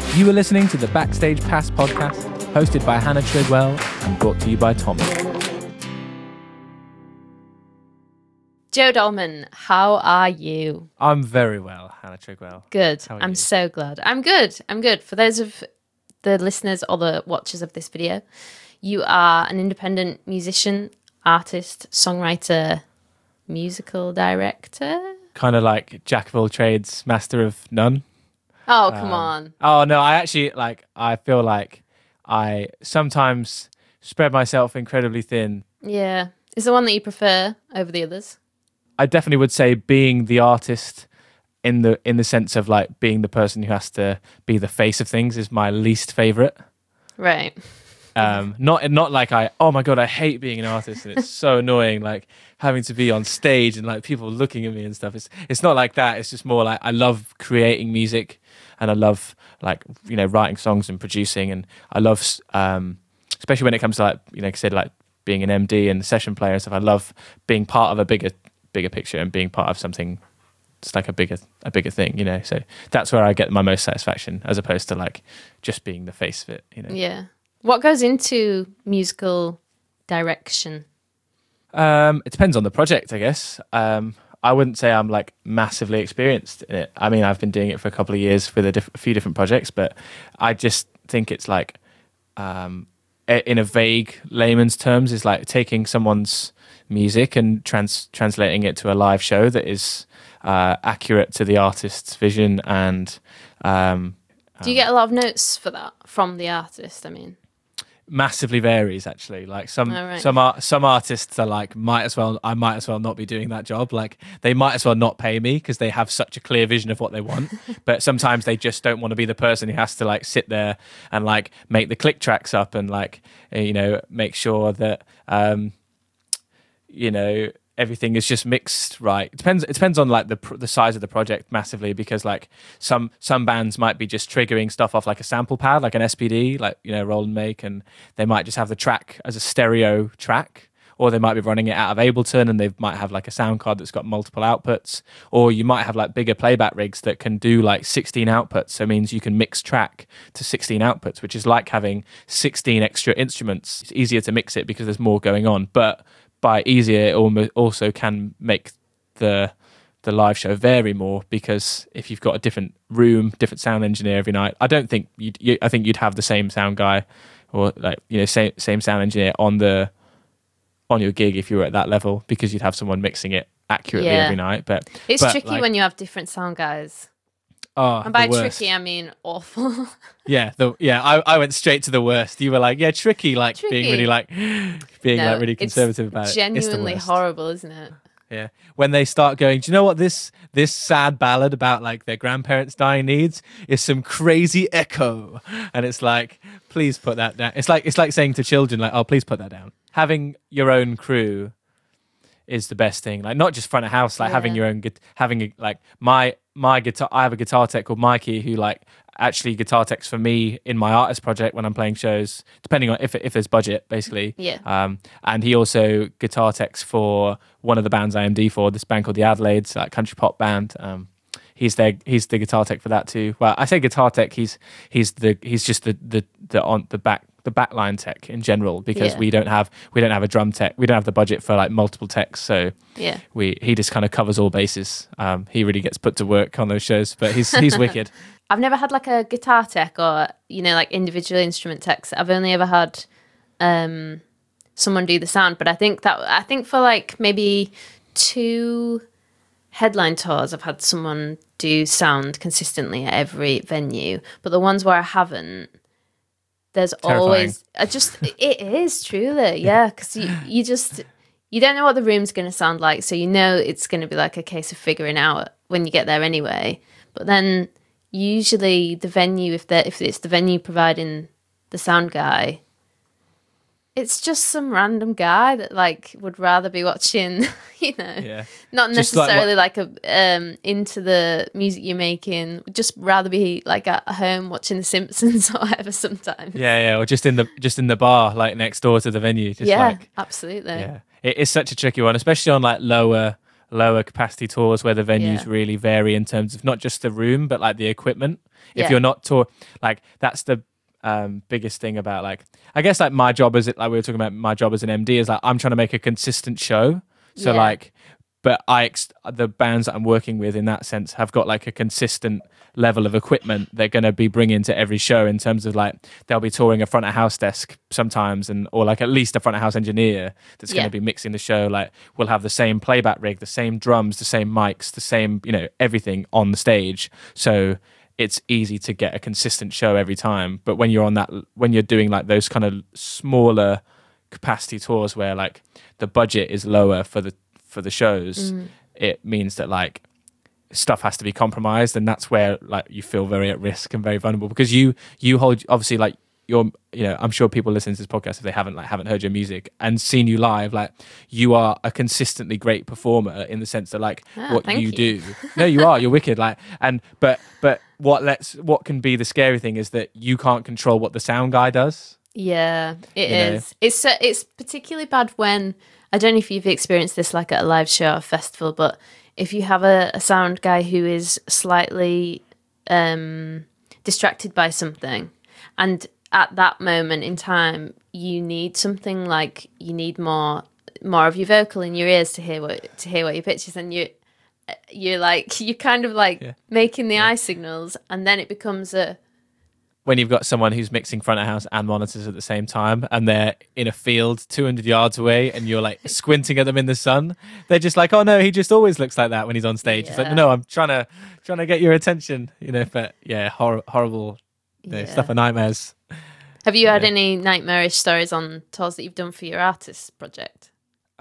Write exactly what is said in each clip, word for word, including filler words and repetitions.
You were listening to the Backstage Pass podcast, hosted by Hannah Trigwell and brought to you by Tommy. Joe Dolman, how are you? I'm very well, Hannah Trigwell. Good. How are I'm you? so glad. I'm good. I'm good. For those of the listeners or the watchers of this video, you are an independent musician, artist, songwriter, musical director. Kind of like jack of all trades, master of none. Oh, come Um, on. Oh no, I actually like. I feel like I sometimes spread myself incredibly thin. Yeah. Is the one that you prefer over the others? I definitely would say being the artist in the in the sense of like being the person who has to be the face of things is my least favorite. Right. Um, not not like I oh my god I hate being an artist and it's so annoying like having to be on stage and like people looking at me and stuff. It's it's not like that. It's just more like I love creating music and I love like you know writing songs and producing and I love um, especially when it comes to like you know like I said like being an M D and session player and stuff. I love being part of a bigger bigger picture and being part of something. It's like a bigger a bigger thing, you know. So that's where I get my most satisfaction, as opposed to like just being the face of it, you know. Yeah. What goes into musical direction? Um, it depends on the project, I guess. Um, I wouldn't say I'm like massively experienced in it. I mean, I've been doing it for a couple of years with a, diff- a few different projects, but I just think it's like, um, i- in a vague layman's terms, is like taking someone's music and trans- translating it to a live show that is uh, accurate to the artist's vision. And um, Do you get a lot of notes for that from the artist? I mean, massively varies actually. Like some Oh, right. some art, some artists are like might as well I might as well not be doing that job. Like they might as well not pay me because they have such a clear vision of what they want. But sometimes they just don't want to be the person who has to like sit there and like make the click tracks up and like you know make sure that um you know everything is just mixed right. It depends. It depends on like the pr- the size of the project massively because like some some bands might be just triggering stuff off like a sample pad, like an S P D, like you know roll and make, and they might just have the track as a stereo track, or they might be running it out of Ableton and they might have like a sound card that's got multiple outputs, or you might have like bigger playback rigs that can do like sixteen outputs. So it means you can mix track to sixteen outputs, which is like having sixteen extra instruments. It's easier to mix it because there's more going on, but by easier, it almost also can make the the live show vary more because if you've got a different room, different sound engineer every night, I don't think you'd. You, I think you'd have the same sound guy or like you know same same sound engineer on the on your gig if you were at that level because you'd have someone mixing it accurately Yeah. every night. But it's but, tricky like, when you have different sound guys. oh, And by the worst. tricky, I mean awful. Yeah, the, yeah. I, I went straight to the worst. You were like, yeah, tricky, like Tricky. being really like being No, like really it's conservative about it. It's the Genuinely worst. horrible, isn't it? Yeah, when they start going, do you know what this this sad ballad about like their grandparents dying needs is some crazy echo, and it's like, please put that down. It's like it's like saying to children, like, oh, please put that down. Having your own crew is the best thing. Like not just front of house, like Yeah. having your own, gu- having a, like my my guitar. I have a guitar tech called Mikey who like actually guitar techs for me in my artist project when I'm playing shows, depending on if if there's budget, basically. Yeah. Um, and he also guitar techs for one of the bands I M D for, this band called the Adelaides, like country pop band. Um, he's their he's the guitar tech for that too. Well, I say guitar tech. He's he's the he's just the the the on the back the backline tech in general because Yeah. we don't have we don't have a drum tech. We don't have the budget for like multiple techs. So Yeah. we he just kind of covers all bases. Um, he really gets put to work on those shows, but he's he's wicked. I've never had like a guitar tech or, you know, like individual instrument techs. I've only ever had um, someone do the sound. But I think that, I think for like maybe two headline tours, I've had someone do sound consistently at every venue. But the ones where I haven't, there's Terrifying. always, I just, it is truly, yeah. Because you, you just, you don't know what the room's going to sound like. So you know it's going to be like a case of figuring out when you get there anyway. But then usually the venue, if they if it's the venue providing the sound guy, it's just some random guy that like would rather be watching, you know, Yeah. not Just like necessarily like, a um into the music you're making, would just rather be like at home watching The Simpsons or whatever sometimes. Yeah, yeah, or just in the just in the bar, like next door to the venue. Just Yeah, like, absolutely. yeah, it is such a tricky one, especially on like lower lower capacity tours where the venues Yeah. really vary in terms of not just the room but like the equipment. If Yeah. you're not tour, like that's the um, biggest thing about like I guess like my job as it like we were talking about my job as an M D is like I'm trying to make a consistent show. So Yeah. like, but I ex- the bands that I'm working with in that sense have got like a consistent level of equipment they're going to be bringing to every show in terms of like they'll be touring a front of house desk sometimes and or like at least a front of house engineer that's going Yeah. to be mixing the show. Like we'll have the same playback rig, the same drums, the same mics, the same, you know, everything on the stage. So it's easy to get a consistent show every time. But when you're on that, when you're doing like those kind of smaller capacity tours where like the budget is lower for the for the shows, Mm. it means that like stuff has to be compromised, and that's where like you feel very at risk and very vulnerable because you you hold obviously like you're you know I'm sure people listening to this podcast if they haven't like haven't heard your music and seen you live, like you are a consistently great performer in the sense that like Ah, what thank you, you. do no you are you're wicked like and but but what lets what can be the scary thing is that you can't control what the sound guy does. Yeah, it You know? is. It's uh, it's particularly bad when I don't know if you've experienced this like at a live show or a festival, but if you have a, a sound guy who is slightly um, distracted by something, and at that moment in time you need something like you need more more of your vocal in your ears to hear what to hear what your pitch is, and you you're like you're kind of like Yeah. making the eye signals, and then it becomes a When you've got someone who's mixing front of house and monitors at the same time and they're in a field two hundred yards away and you're like squinting at them in the sun, they're just like, oh no, he just always looks like that when he's on stage. It's like, Yeah. no, I'm trying to trying to get your attention, you know. But yeah, hor- horrible you know, Yeah. stuff of nightmares. Have you had Yeah. any nightmarish stories on tours that you've done for your artist project?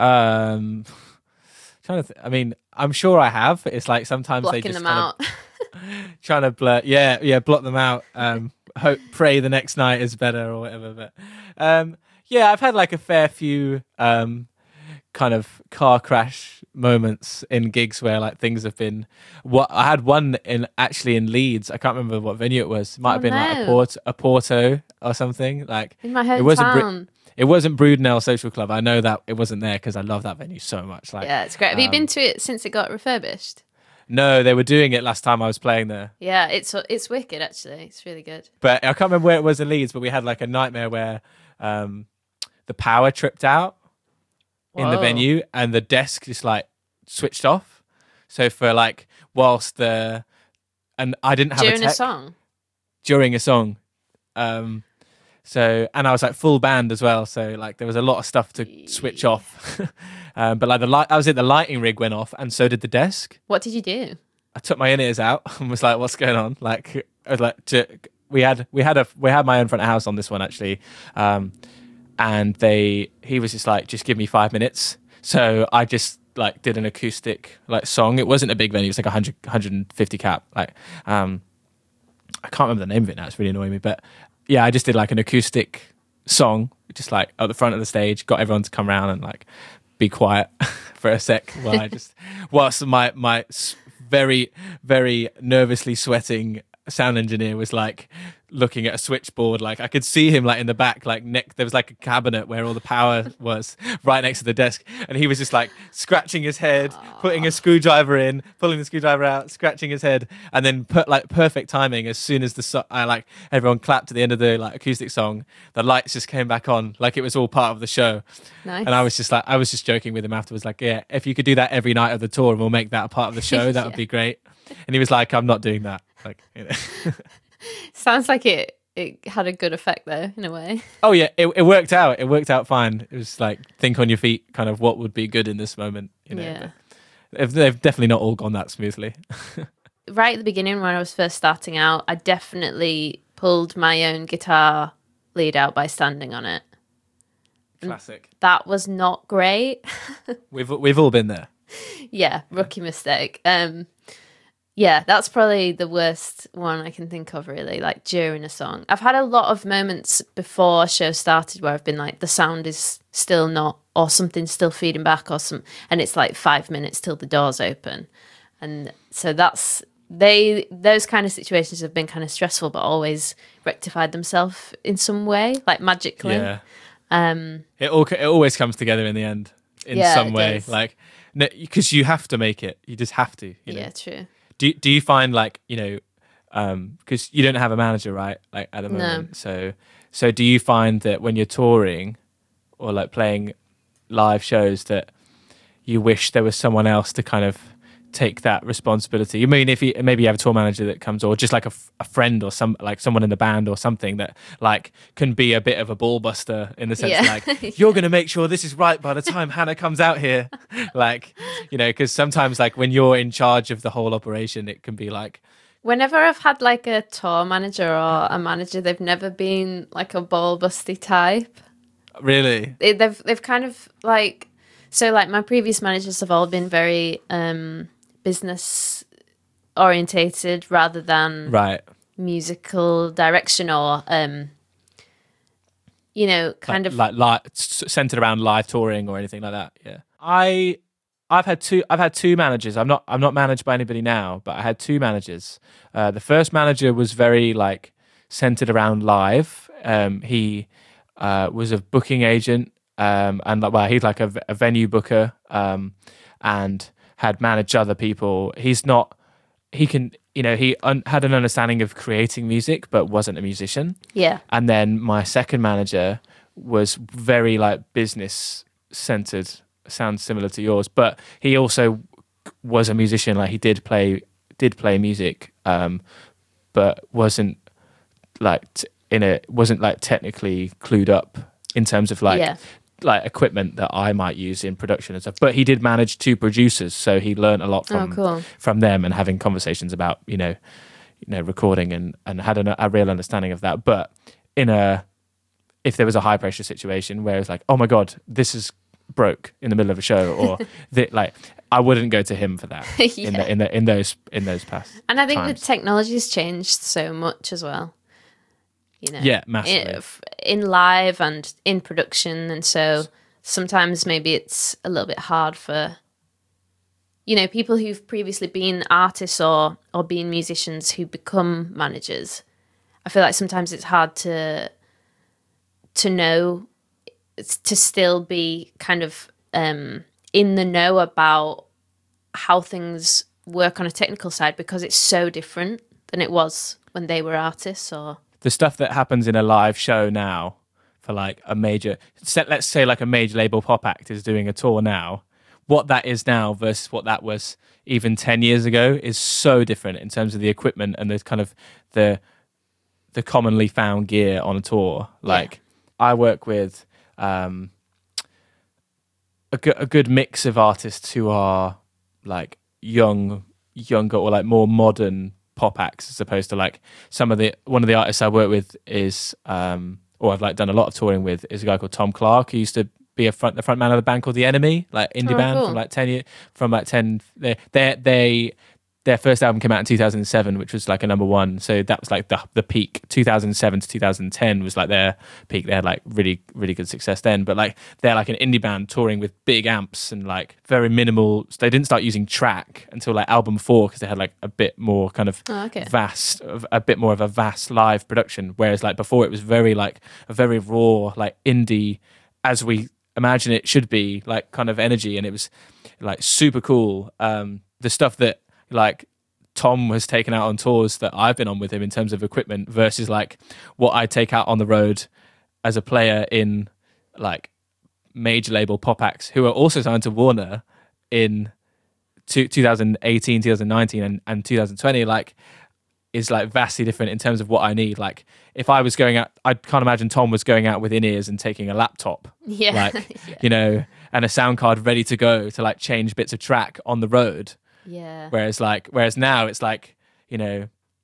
Um, trying to, th- I mean, I'm sure I have. But it's like sometimes they Blocking just them kind out. of trying to blur, yeah, yeah, block them out. Um, hope, pray the next night is better or whatever. But um, yeah, I've had like a fair few um, kind of car crash moments in gigs where like things have been. What I had one in actually in Leeds. I can't remember what venue it was. It might Oh, have been like a no. port, a Porto or something. Like In my it wasn't. Bri- hometown. it wasn't Broodnell Social Club. I know that it wasn't there because I love that venue so much. Like, Yeah, it's great. Have you um, been to it since it got refurbished? no, they were doing it last time I was playing there. Yeah, it's it's wicked actually. It's really good. But I can't remember where it was in Leeds, but we had like a nightmare where um, the power tripped out in the Whoa. venue and the desk just like switched off. So for like whilst the and I didn't have During a a tech song. during a song. Um, so and I was like full band as well. So like there was a lot of stuff to switch off. um, but like the light, I was at the lighting rig went off, and so did the desk. What did you do? I took my in-ears out and was like, "What's going on?" Like, I was like, to, we had we had a we had my own front of house on this one actually, um, and they he was just like, "Just give me five minutes." So I just like did an acoustic like song. It wasn't a big venue; it was like a hundred hundred fifty cap. Like, um, I can't remember the name of it now. It's really annoying me, but yeah, I just did like an acoustic song, just like at the front of the stage, got everyone to come around and like be quiet for a sec while I just whilst my my s- very very nervously sweating sound engineer was like looking at a switchboard. Like I could see him like in the back, like neck there was like a cabinet where all the power was right next to the desk, and he was just like scratching his head, putting a screwdriver in, pulling the screwdriver out, scratching his head, and then put like perfect timing as soon as the so- I like everyone clapped at the end of the like acoustic song, the lights just came back on like it was all part of the show. Nice. And I was just like, I was just joking with him afterwards, like, yeah, if you could do that every night of the tour and we'll make that a part of the show, that would Yeah. be great. And he was like, I'm not doing that. Like, you know. Sounds like it it had a good effect though, in a way. Oh yeah, it, it worked out. It worked out fine. It was like, think on your feet, kind of what would be good in this moment. You know, Yeah. But they've, they've definitely not all gone that smoothly. Right at the beginning when I was first starting out, I definitely pulled my own guitar lead out by standing on it. Classic. That was not great. We've we've all been there. Yeah, rookie mistake. Um yeah, that's probably the worst one I can think of really, like during a song. I've had a lot of moments before a show started where I've been like the sound is still not, or something's still feeding back or some, and it's like five minutes till the doors open. And so that's they those kind of situations have been kind of stressful but always rectified themselves in some way, like magically. Yeah. Um It all it always comes together in the end in Yeah, some it way. does. Like, because you have to make it. You just have to. You know? yeah, true. Do do you find like, you know, um because you don't have a manager, right, like at the No. moment. So so do you find that when you're touring or like playing live shows that you wish there was someone else to kind of take that responsibility? I mean, if you maybe you have a tour manager that comes, or just like a, f- a friend or some like someone in the band or something that like can be a bit of a ball buster in the sense Yeah. like you're going to make sure this is right by the time Hannah comes out here, like, you know, because sometimes like when you're in charge of the whole operation, it can be like, Whenever I've had like a tour manager or a manager, they've never been like a ball busty type. really, They, they've they've kind of like so like my previous managers have all been very um, business orientated rather than right, musical direction or um, you know kind like, of like li- s- centered around live touring or anything like that. Yeah, I I've had two I've had two managers. I'm not I'm not managed by anybody now, but I had two managers. Uh, the first manager was very like centered around live. Um, he uh, was a booking agent, um, and like, well, he's like a, v- a venue booker, um, and had managed other people. He's not. He can, you know, he un- had an understanding of creating music, but wasn't a musician. yeah And then my second manager was very like business centered, sounds similar to yours, but he also was a musician. Like he did play, did play music, um, but wasn't like t- in a wasn't like technically clued up in terms of like Yeah. like equipment that I might use in production and stuff. But he did manage two producers, so he learned a lot from Oh, cool. from them and having conversations about you know you know recording and and had a, a real understanding of that. But in a if there was a high pressure situation where it's like, oh my god, this is broke in the middle of a show, or the, like I wouldn't go to him for that in Yeah. the, in the in those in those past. And I think times. the technology's changed so much as well. You know, Yeah, massively. in, in live and in production, and so sometimes maybe it's a little bit hard for you know people who've previously been artists or or been musicians who become managers. I feel like sometimes it's hard to to know to still be kind of um, in the know about how things work on a technical side because it's so different than it was when they were artists or The stuff that happens in a live show now for like a major, set- let's say like a major label pop act is doing a tour now, what that is now versus what that was even ten years ago is so different in terms of the equipment and the kind of the the commonly found gear on a tour. Like I work with um, a, go- a good mix of artists who are like young, younger or like more modern pop acts as opposed to like some of the one of the artists I work with is um, or I've like done a lot of touring with is a guy called Tom Clark who used to be a front the front man of the band called The Enemy, like indie Oh, band cool. from like ten years from like ten they they they their first album came out in two thousand seven, which was like a number one. So that was like the the peak. two thousand seven to two thousand ten was like their peak. They had like really, really good success then. But like they're like an indie band touring with big amps and like very minimal. So they didn't start using track until like album four because they had like a bit more kind of Oh, okay. vast, a bit more of a vast live production. Whereas like before it was very like a very raw, like indie, as we imagine it should be, like kind of energy. And it was like super cool. Um, the stuff that like Tom has taken out on tours that I've been on with him in terms of equipment versus like what I take out on the road as a player in like major label pop acts who are also signed to Warner in two, twenty eighteen, twenty nineteen and, and twenty twenty like is like vastly different in terms of what I need. Like if I was going out, I can't imagine Tom was going out with in-ears and taking a laptop Yeah. like Yeah. you know and a sound card ready to go to like change bits of track on the road. Yeah. Whereas like, whereas now it's like, you know,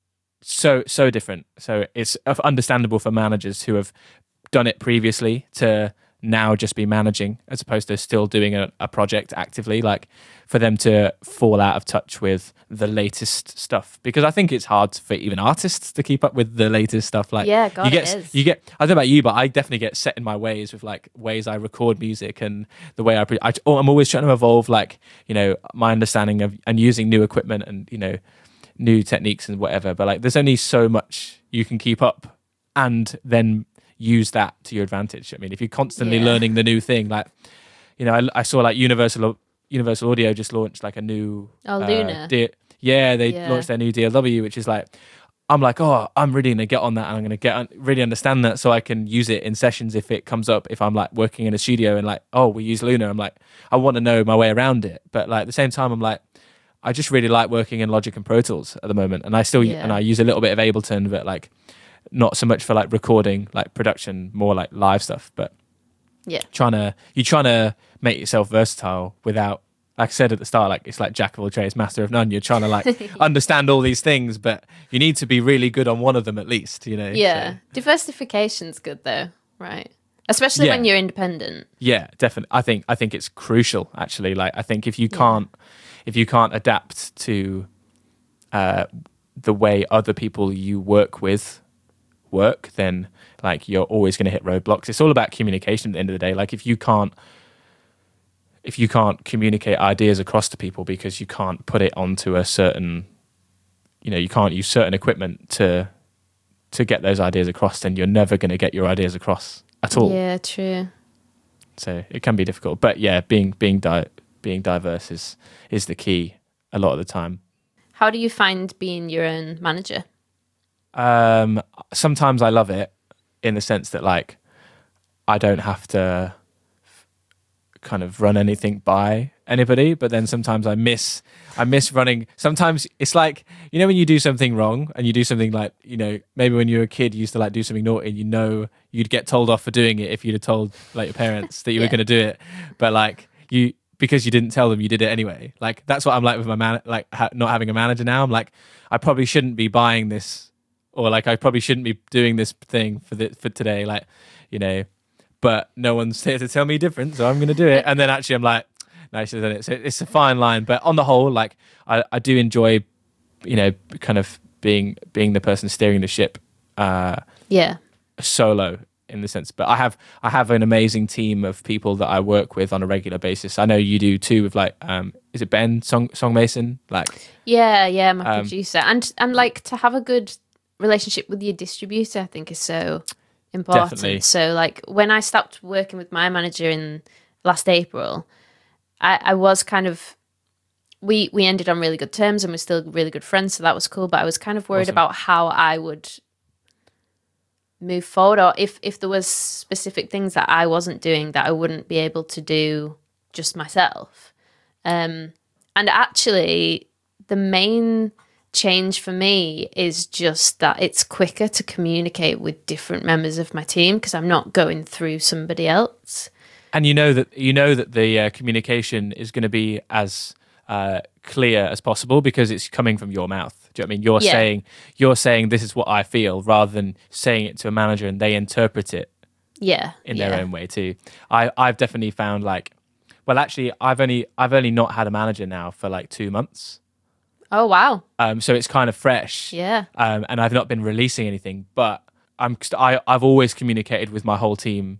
so so different. So it's understandable for managers who have done it previously to now just be managing as opposed to still doing a, a project actively. Like for them to fall out of touch with the latest stuff, because I think it's hard for even artists to keep up with the latest stuff. Like Yeah, God, you get it is. you get. I don't know about you, but I definitely get set in my ways with like ways I record music and the way I. Pre- I I'm always trying to evolve, like you know, my understanding of and using new equipment and you know, new techniques and whatever. But like, there's only so much you can keep up, and then use that to your advantage. I mean, if you're constantly Yeah. learning the new thing, like you know, I, I saw like Universal Universal Audio just launched like a new Oh, uh, Luna. D- yeah, they Yeah. launched their new D L W, which is like I'm like, oh, I'm really going to get on that and I'm going to get really understand that so I can use it in sessions if it comes up. If I'm like working in a studio and like, oh, we use Luna, I'm like, I want to know my way around it. But like at the same time, I'm like, I just really like working in Logic and Pro Tools at the moment. And I still, Yeah. and I use a little bit of Ableton, but like not so much for like recording, like production, more like live stuff. But Yeah. trying to, you're trying to make yourself versatile without, like I said at the start, like it's like jack of all trades, master of none. You're trying to like understand all these things, but you need to be really good on one of them at least, you know? Yeah. So, Diversification's good though, right? Especially Yeah. when you're independent. yeah, definitely. I think I think it's crucial actually. Like I think if you can't if you can't adapt to uh, the way other people you work with work, then like you're always going to hit roadblocks. It's all about communication at the end of the day. Like if you can't if you can't communicate ideas across to people because you can't put it onto a certain, you know, you can't use certain equipment to to get those ideas across, then you're never going to get your ideas across at all. Yeah, true. So it can be difficult, but yeah, being being di- being diverse is is the key a lot of the time. How do you find being your own manager? Um, sometimes I love it in the sense that like I don't have to f- kind of run anything by anybody, but then sometimes I miss I miss running. Sometimes it's like, you know, when you do something wrong and you do something like, you know, maybe when you were a kid you used to like do something naughty and you know you'd get told off for doing it if you'd have told like your parents that you Yeah. were going to do it, but like you because you didn't tell them, you did it anyway. Like that's what I'm like with my man, like ha- not having a manager now. I'm like, I probably shouldn't be buying this, or like I probably shouldn't be doing this thing for the, for today, like, you know, but no one's here to tell me different, so I'm going to do it. And then actually I'm like, no, I should have done it. So it's a fine line, but on the whole, like I, I do enjoy, you know, kind of being being the person steering the ship uh, Yeah. solo in the sense. But I have I have an amazing team of people that I work with on a regular basis. I know you do too. With like, um, is it Ben Song Song Mason? Like, Yeah, yeah, my Um, producer. And and like to have a good relationship with your distributor, I think is so important. Definitely. So like when I stopped working with my manager in last April, I, I was kind of we we ended on really good terms and we're still really good friends, so that was cool. But I was kind of worried Awesome. about how I would move forward, or if if there was specific things that I wasn't doing that I wouldn't be able to do just myself. Um, and actually, the main change for me is just that it's quicker to communicate with different members of my team because I'm not going through somebody else. and you know that you know that the uh, communication is going to be as uh, clear as possible because it's coming from your mouth. Do you know what I mean? You're Yeah. saying you're saying this is what I feel, rather than saying it to a manager and they interpret it Yeah, in yeah. their own way too. I I've definitely found like, well, actually, I've only I've only not had a manager now for like two months, Oh wow, um, so it's kind of fresh. yeah, Um, and I've not been releasing anything, but I'm st- I I've always communicated with my whole team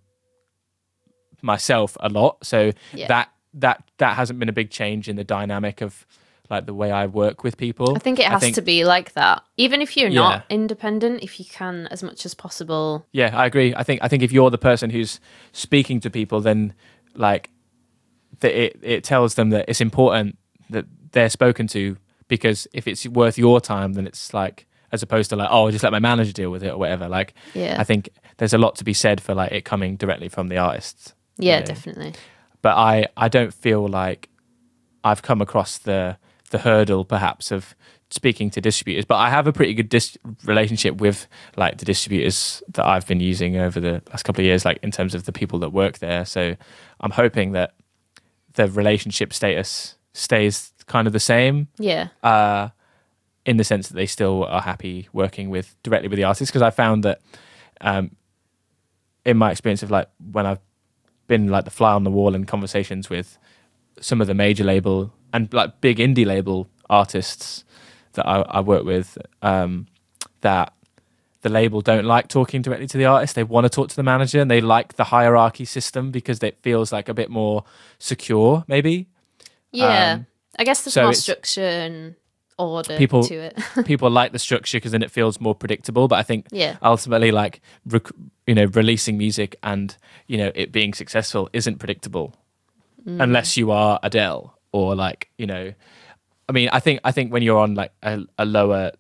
myself a lot, so Yeah. that that that hasn't been a big change in the dynamic of like the way I work with people. I think it has think- to be like that. Even if you're Yeah. not independent, if you can, as much as possible. Yeah, I agree. I think I think if you're the person who's speaking to people, then like that it it tells them that it's important that they're spoken to, because if it's worth your time, then it's like, as opposed to like, oh, I'll just let my manager deal with it or whatever. Like, Yeah. I think there's a lot to be said for like it coming directly from the artists. Yeah, you know? definitely. But I I don't feel like I've come across the the hurdle perhaps of speaking to distributors, but I have a pretty good dis- relationship with like the distributors that I've been using over the last couple of years, like in terms of the people that work there. So I'm hoping that the relationship status stays kind of the same, Yeah, uh, in the sense that they still are happy working with directly with the artists. Because I found that um, in my experience of like when I've been like the fly on the wall in conversations with some of the major label and like big indie label artists that I, I work with, um, that the label don't like talking directly to the artist. They want to talk to the manager, and they like the hierarchy system because it feels like a bit more secure, maybe. yeah. Um, I guess there's so more it's- structure and order People- to it. People like the structure because then it feels more predictable. But I think Yeah. ultimately, like rec- you know, releasing music and you know it being successful isn't predictable unless you are Adele or like you know. I mean, I think I think when you're on like a, a lower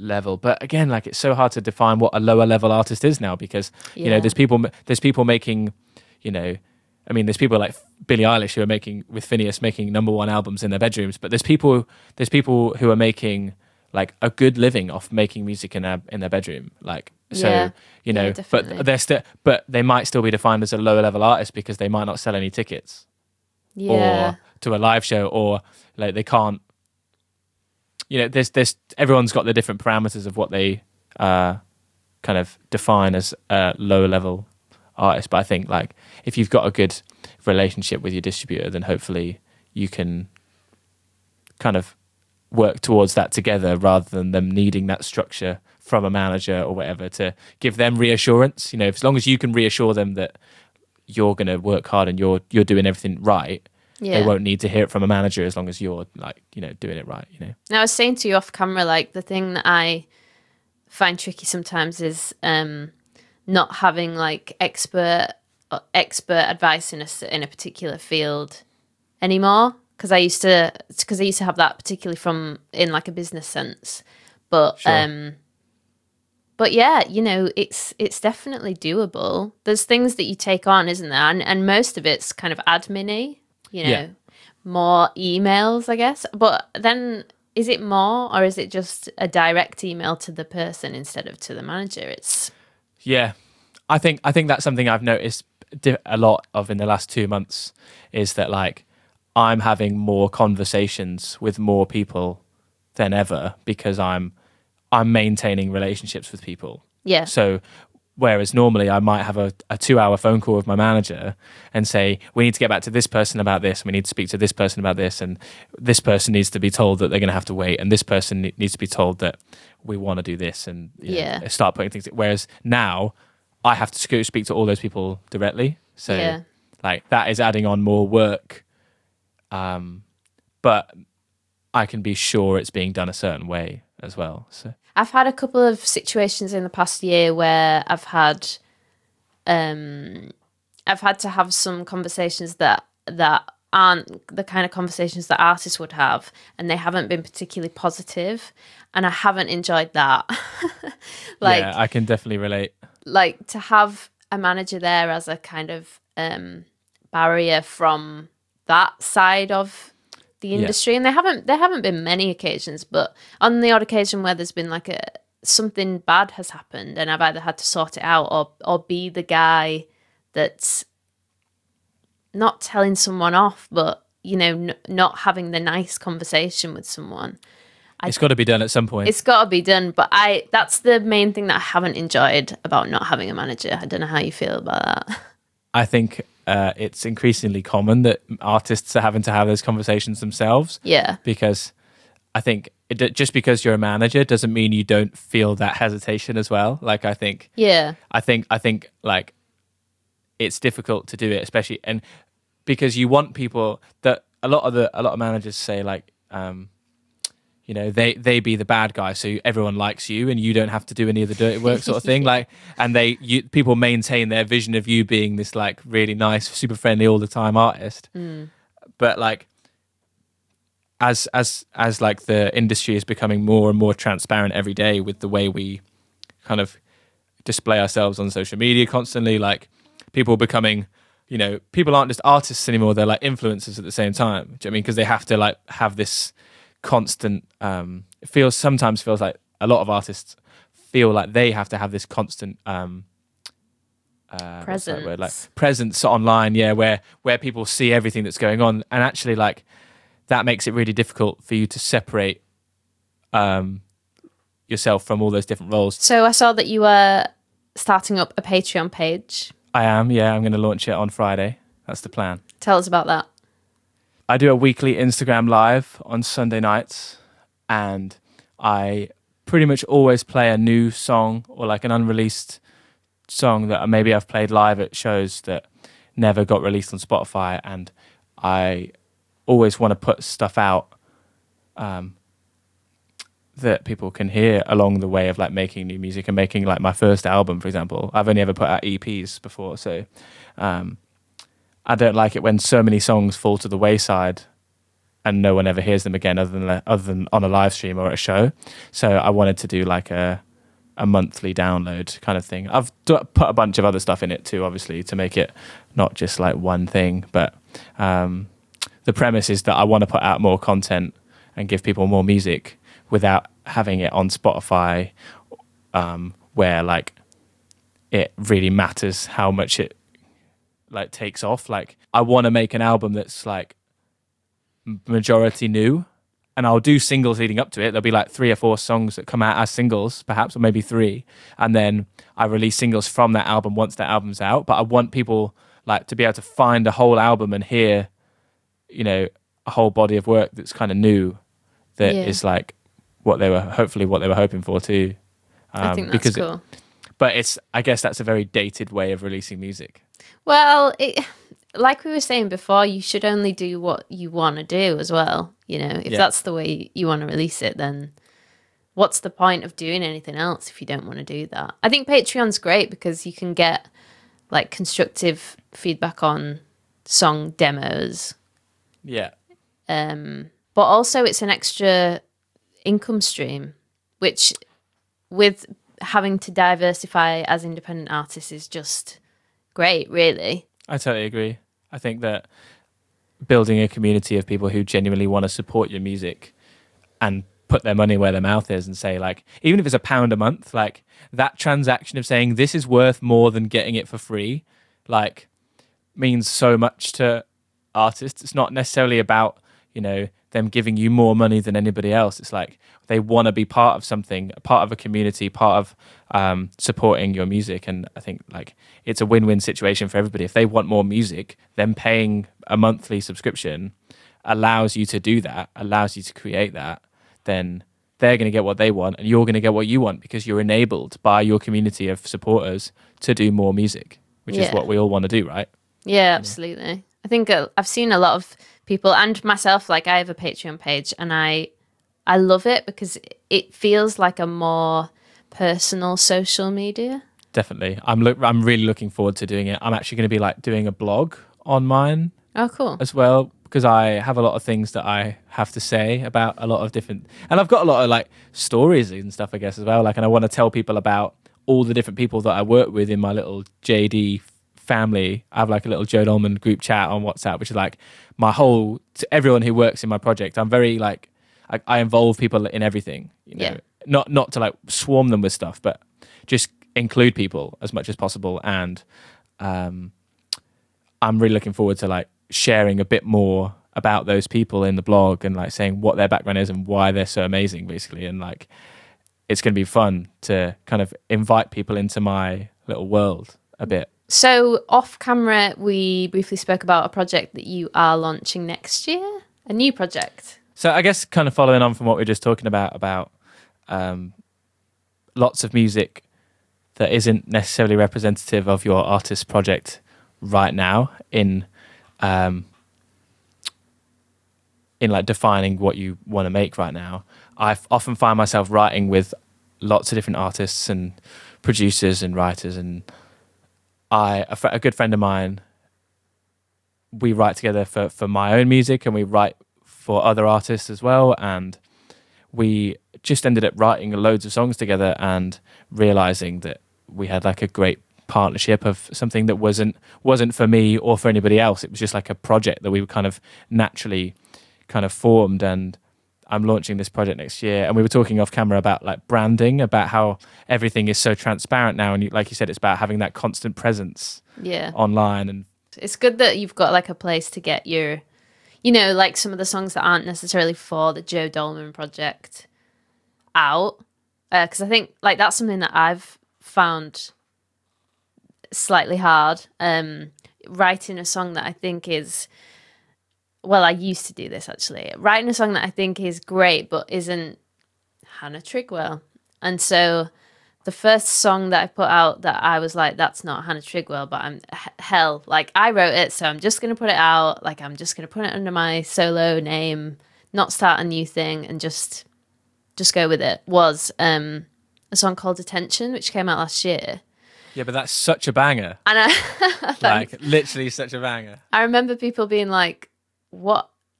level. But again, like it's so hard to define what a lower level artist is now, because you know Yeah. there's people there's people making, you know, I mean there's people like Billie Eilish who are making with Phineas making number one albums in their bedrooms, but there's people there's people who are making like a good living off making music in their in their bedroom. Like so Yeah. you know, Yeah, definitely. but they're still but they might still be defined as a lower level artist because they might not sell any tickets Yeah. or to a live show, or like they can't, you know, there's there's everyone's got the different parameters of what they uh kind of define as a lower level artist. But I think like if you've got a good relationship with your distributor, then hopefully you can kind of work towards that together rather than them needing that structure from a manager or whatever to give them reassurance. You know, as long as you can reassure them that you're going to work hard and you're you're doing everything right, Yeah. they won't need to hear it from a manager as long as you're like, you know, doing it right, you know. Now, I was saying to you off camera, like the thing that I find tricky sometimes is um, not having like expert uh, expert advice in a s- in a particular field anymore. Because I used to, because I used to have that particularly from in like a business sense, but Sure. um, but yeah, you know, it's it's definitely doable. There's things that you take on, isn't there? And and most of it's kind of admin-y, you know, Yeah. more emails, I guess. But then is it more, or is it just a direct email to the person instead of to the manager? It's Yeah, I think I think that's something I've noticed di- a lot of in the last two months is that like I'm having more conversations with more people than ever because I'm I'm maintaining relationships with people. yeah, So whereas normally I might have a, a two hour phone call with my manager and say, we need to get back to this person about this, and we need to speak to this person about this, and this person needs to be told that they're going to have to wait, and this person ne- needs to be told that we want to do this, and you know, Yeah. start putting things. Whereas now I have to go speak to all those people directly. So Yeah. like that is adding on more work. Um, but I can be sure it's being done a certain way as well. So I've had a couple of situations in the past year where I've had, um, I've had to have some conversations that that aren't the kind of conversations that artists would have, and they haven't been particularly positive, and I haven't enjoyed that. like, yeah, I can definitely relate. like to have a manager there as a kind of um, barrier from that side of the industry, and there haven't there haven't been many occasions, but on the odd occasion where there's been like a something bad has happened, and I've either had to sort it out or or be the guy that's not telling someone off, but you know, n- not having the nice conversation with someone. It's got to be done at some point. It's got to be done, but I that's the main thing that I haven't enjoyed about not having a manager. I don't know how you feel about that. I think uh, it's increasingly common that artists are having to have those conversations themselves. Yeah. Because I think it, just because you're a manager doesn't mean you don't feel that hesitation as well. Like I think, Yeah. I think, I think like it's difficult to do it, especially and because you want people that a lot of the a lot of managers say like. Um, You know, they they be the bad guy, so everyone likes you, and you don't have to do any of the dirty work, sort of thing. Like, and they you, people maintain their vision of you being this like really nice, super friendly all the time artist. Mm. But like, as as as like the industry is becoming more and more transparent every day with the way we kind of display ourselves on social media constantly, like people are becoming, you know, people aren't just artists anymore; they're like influencers at the same time. Do you know what I mean? Because they have to like have this constant um it feels sometimes feels like a lot of artists feel like they have to have this constant um uh what's that word? like Presence. presence online, yeah, where where people see everything that's going on, and actually like that makes it really difficult for you to separate um yourself from all those different roles. So I saw that you were starting up a Patreon page. I am, yeah, I'm going to launch it on Friday. That's the plan. Tell us about that. I do a weekly Instagram live on Sunday nights, and I pretty much always play a new song or like an unreleased song that maybe I've played live at shows that never got released on Spotify, and I always want to put stuff out um, that people can hear along the way of like making new music and making like my first album, for example. I've only ever put out E Ps before, so um, I don't like it when so many songs fall to the wayside and no one ever hears them again other than other than on a live stream or at a show. So I wanted to do like a a monthly download kind of thing. I've d- put a bunch of other stuff in it too, obviously, to make it not just like one thing. But um, the premise is that I want to put out more content and give people more music without having it on Spotify, um, where like it really matters how much it like takes off. Like I want to make an album that's like majority new, and I'll do singles leading up to it. There'll be like three or four songs that come out as singles, perhaps, or maybe three, and then I release singles from that album once that album's out. But I want people like to be able to find a whole album and hear, you know, a whole body of work that's kind of new, that Yeah. is like what they were hopefully what they were hoping for too. Um, I think that's because cool. It, but it's I guess that's a very dated way of releasing music. Well, it, like we were saying before, you should only do what you want to do as well. You know, if Yeah. that's the way you want to release it, then what's the point of doing anything else if you don't want to do that? I think Patreon's great because you can get like constructive feedback on song demos, Yeah. um, but also it's an extra income stream, which with having to diversify as independent artists is just great, really. I totally agree. I think that building a community of people who genuinely want to support your music and put their money where their mouth is and say, like, even if it's a pound a month, like that transaction of saying this is worth more than getting it for free, like means so much to artists. It's not necessarily about, you know, them giving you more money than anybody else. It's like they want to be part of something, part of a community, part of um, supporting your music. And I think like it's a win-win situation for everybody. If they want more music, then paying a monthly subscription allows you to do that, allows you to create that, then they're going to get what they want and you're going to get what you want because you're enabled by your community of supporters to do more music, which Yeah. is what we all want to do, right? Yeah, absolutely. I think uh, I've seen a lot of people and myself, like I have a Patreon page and I I love it because it feels like a more personal social media. Definitely. I'm look. I'm really looking forward to doing it. I'm actually going to be like doing a blog on mine Oh, cool. as well because I have a lot of things that I have to say about a lot of different, and I've got a lot of like stories and stuff, I guess, as well. Like, and I want to tell people about all the different people that I work with in my little J D family. I have like a little Joe Dolman group chat on WhatsApp, which is like my whole, to everyone who works in my project. I'm very like, I, I involve people in everything, you know, Yeah. not, not to like swarm them with stuff, but just include people as much as possible. And um, I'm really looking forward to like sharing a bit more about those people in the blog and like saying what their background is and why they're so amazing, basically. And like, it's going to be fun to kind of invite people into my little world a bit. So off camera, we briefly spoke about a project that you are launching next year, a new project. So I guess kind of following on from what we were just talking about, about um, lots of music that isn't necessarily representative of your artist's project right now in um, in like defining what you want to make right now. I often find myself writing with lots of different artists and producers and writers, and I a, fr- a good friend of mine, we write together for, for my own music and we write for other artists as well, and we just ended up writing loads of songs together and realizing that we had like a great partnership of something that wasn't wasn't for me or for anybody else. It was just like a project that we were kind of naturally kind of formed. And I'm launching this project next year, and we were talking off camera about like branding, about how everything is so transparent now, and you, like you said, it's about having that constant presence Yeah. online. And It's good that you've got like a place to get your, you know, like some of the songs that aren't necessarily for the Joe Dolman project out. Because I think like that's something that I've found slightly hard. Um, writing a song that I think is, well, I used to do this actually. Writing a song that I think is great but isn't Hannah Trigwell. And so the first song that I put out that I was like, that's not Hannah Trigwell, but I'm h- hell, like I wrote it, so I'm just going to put it out. Like I'm just going to put it under my solo name, not start a new thing and just just go with it, was um, a song called Attention, which came out last year. yeah, but that's such a banger. And I, Like literally such a banger. I remember people being like, what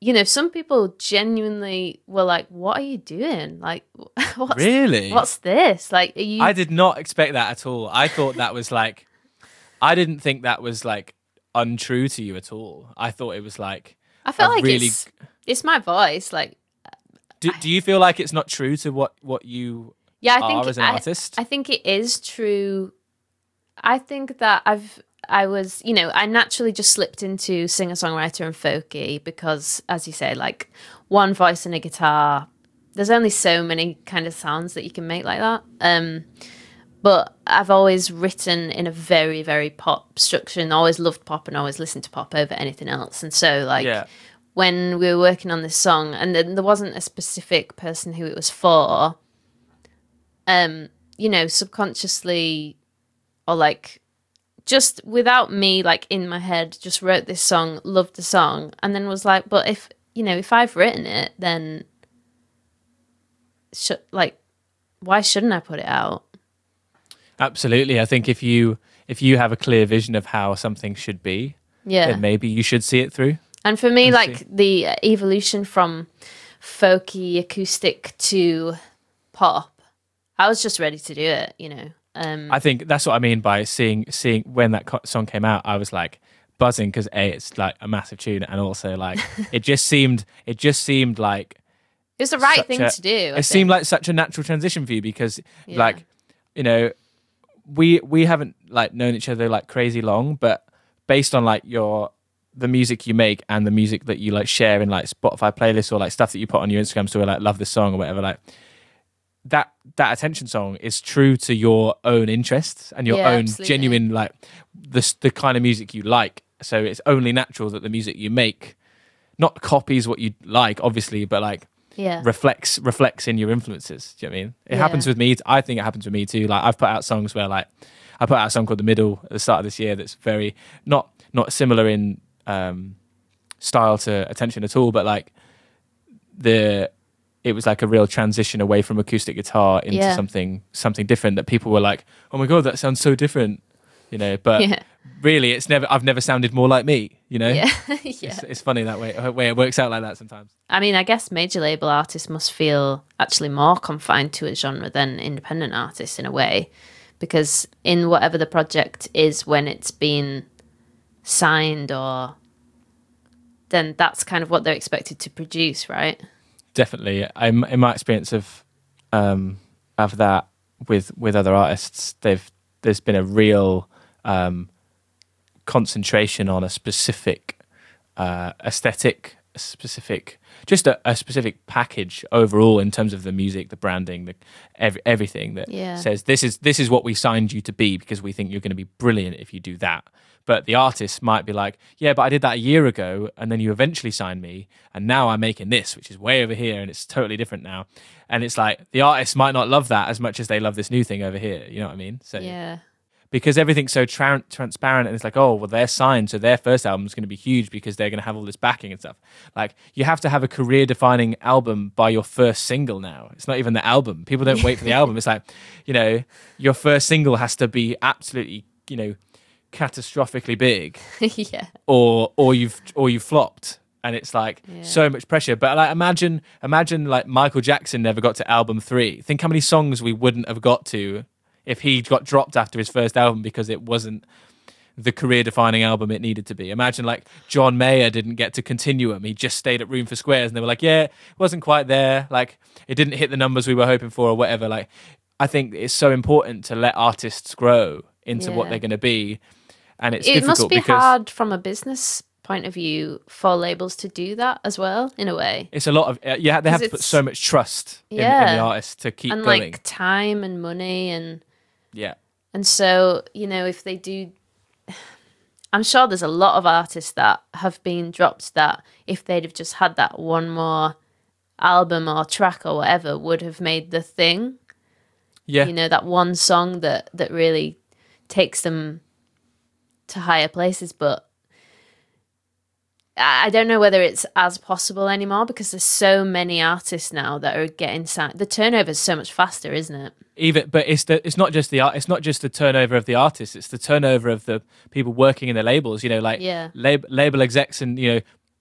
you know, some people genuinely were like, "What are you doing? Like, what's Really? what's this? Like, are you?" I did not expect that at all. I thought that was like, I didn't think that was like untrue to you at all. I thought it was like, I feel a like really. it's it's my voice. Like, Do, do you feel like it's not true to what what you yeah, I are think as an I, artist? I think it is true. I think that I've I was, you know, I naturally just slipped into singer songwriter and folky because, as you say, like one voice and a guitar. There's only so many kind of sounds that you can make like that. Um, but I've always written in a very, very pop structure and always loved pop and always listened to pop over anything else. And so, like, Yeah. when we were working on this song, and then there wasn't a specific person who it was for, um, you know, subconsciously or like just without me, like in my head, just wrote this song, loved the song, and then was like, but if, you know, if I've written it, then sh- like, why shouldn't I put it out? Absolutely. I think if you if you have a clear vision of how something should be, Yeah. then maybe you should see it through. And for me, I like see. the evolution from folky acoustic to pop, I was just ready to do it, you know. Um, I think that's what I mean by seeing seeing when that co- song came out. I was like buzzing because a it's like a massive tune, and also like it just seemed it just seemed like it was the right such thing a- to do. I it think. seemed like such a natural transition for you because Yeah. like you know we we haven't like known each other like crazy long, but based on like your the music you make and the music that you like share in like Spotify playlists or like stuff that you put on your Instagram story, like love this song or whatever, like that that attention song is true to your own interests and your Yeah, own absolutely. genuine like the the kind of music you like. So it's only natural that the music you make not copies what you like, obviously, but like yeah. reflects reflects in your influences. Do you know what I mean? It Yeah. happens with me. I think it happens with me too. Like I've put out songs where like I put out a song called The Middle at the start of this year that's very not not similar in um style to Attention at all, but like the it was like a real transition away from acoustic guitar into Yeah. something something different that people were like, oh my god, that sounds so different, you know. But Yeah. really, it's never I've never sounded more like me, you know. Yeah. yeah. It's, it's funny that way way it works out like that sometimes. I mean, I guess major label artists must feel actually more confined to a genre than independent artists in a way, because in whatever the project is when it's been signed, or then that's kind of what they're expected to produce, right? Definitely, I'm in my experience of um, of that with with other artists. They've there's been a real um, concentration on a specific uh, aesthetic, a specific just a, a specific package overall in terms of the music, the branding, the every, everything that Yeah. says this is this is what we signed you to be because we think you're going to be brilliant if you do that. But the artist might be like, yeah, but I did that a year ago, and then you eventually signed me, and now I'm making this, which is way over here, and it's totally different now. And it's like the artist might not love that as much as they love this new thing over here. You know what I mean? So Yeah. because everything's so tra- transparent, and it's like, oh, well, they're signed, so their first album is going to be huge because they're going to have all this backing and stuff. Like you have to have a career-defining album by your first single now. It's not even the album. People don't wait for the album. It's like, you know, your first single has to be absolutely, you know, catastrophically big, yeah. or or you've or you've flopped, and it's like Yeah. so much pressure. But like imagine imagine like Michael Jackson never got to album three. Think how many songs we wouldn't have got to if he got dropped after his first album because it wasn't the career defining album it needed to be. Imagine like John Mayer didn't get to Continuum. He just stayed at Room for Squares, and they were like, yeah, it wasn't quite there, like it didn't hit the numbers we were hoping for or whatever. Like I think it's so important to let artists grow into what Yeah. they're going to be. And it's It difficult must be because hard from a business point of view for labels to do that as well, in a way. it's a lot of uh, yeah. They have to put it's- so much trust in, in Yeah. the artist to keep And going. like time and money, and yeah, and so, you know, if they do, I'm sure there's a lot of artists that have been dropped that if they'd have just had that one more album or track or whatever would have made the thing. yeah, You know, that one song that that really takes them to higher places. But I I don't know whether it's as possible anymore because there's so many artists now that are getting signed. The turnover is so much faster, isn't it? even but it's the it's not just the art. It's not just the turnover of the artists. It's the turnover of the people working in the labels. You know, like Yeah. lab, label execs and you know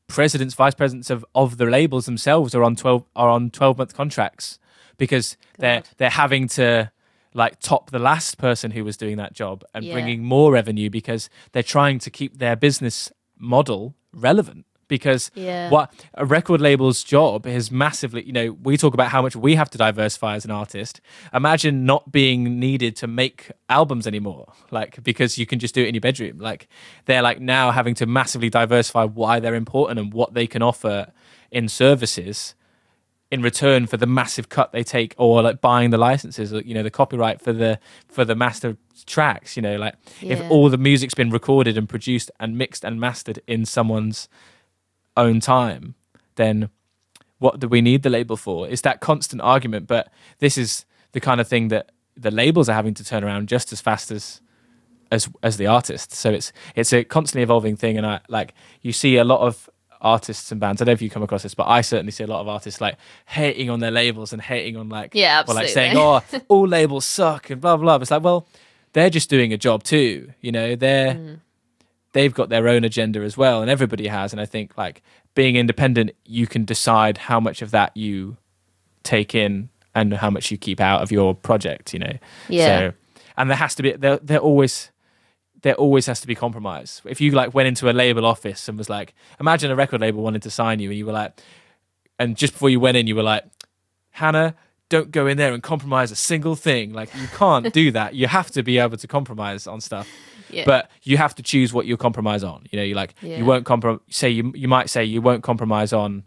presidents, vice presidents of, of the labels themselves are on twelve are on twelve month contracts because God. they're they're having to like top the last person who was doing that job and Yeah. bringing more revenue because they're trying to keep their business model relevant. Because Yeah. what a record label's job is massively, you know, we talk about how much we have to diversify as an artist. Imagine not being needed to make albums anymore, like, because you can just do it in your bedroom. Like, they're like now having to massively diversify why they're important and what they can offer in services in return for the massive cut they take, or like buying the licenses, or, you know, the copyright for the for the master tracks. You know, like Yeah. if all the music's been recorded and produced and mixed and mastered in someone's own time, then what do we need the label for? It's that constant argument. But this is the kind of thing that the labels are having to turn around just as fast as as as the artists. So it's it's a constantly evolving thing. And I like you see a lot of artists and bands, I don't know if you come across this, but I certainly see a lot of artists like hating on their labels and hating on like Yeah, or like absolutely. saying, oh, all labels suck and blah blah. It's like, well, they're just doing a job too, you know. They're Mm. they've got their own agenda as well, and everybody has. And I think like being independent, you can decide how much of that you take in and how much you keep out of your project, you know. Yeah. So, and there has to be there there always there always has to be compromise. If you like went into a label office and was like, imagine a record label wanted to sign you, and you were like, and just before you went in, you were like, Hannah, don't go in there and compromise a single thing. Like, you can't do that. You have to be able to compromise on stuff. Yeah. But you have to choose what you compromise on. You know, you like Yeah. you won't compromise. Say you you might say you won't compromise on